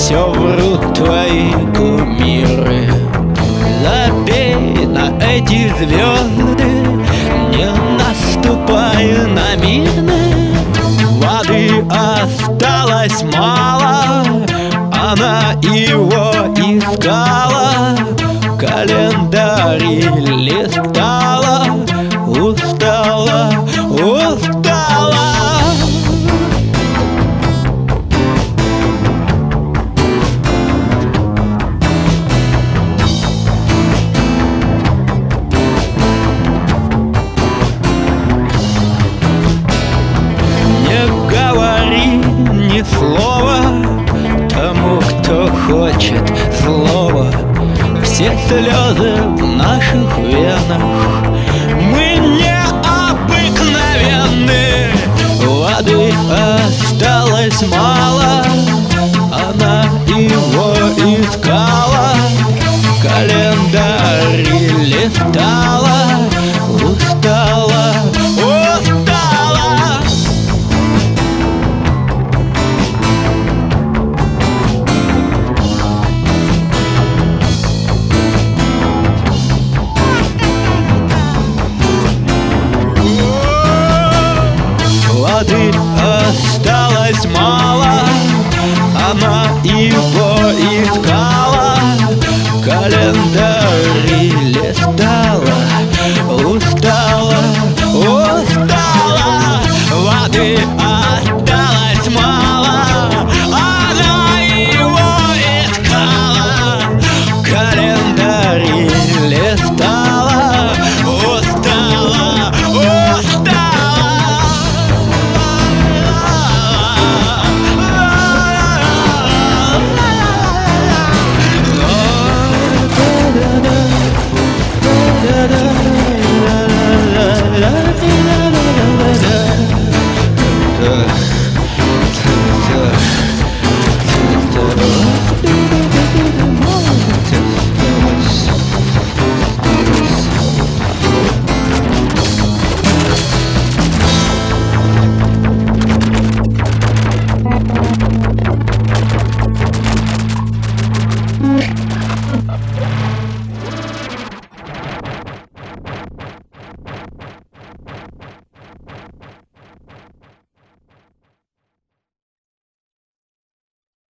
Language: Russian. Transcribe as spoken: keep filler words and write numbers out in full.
все врут твои кумиры. Забей на эти звезды, не наступай на мины. Воды осталось мало, она его искала, календарь листала, устала, устала. Не говори ни слова тому, кто хочет злого. Все слезы в наших венах, мы необыкновенны. Воды осталось мало, она его искала, календарь листала, устала, устала. Воды осталось мало, она его искала.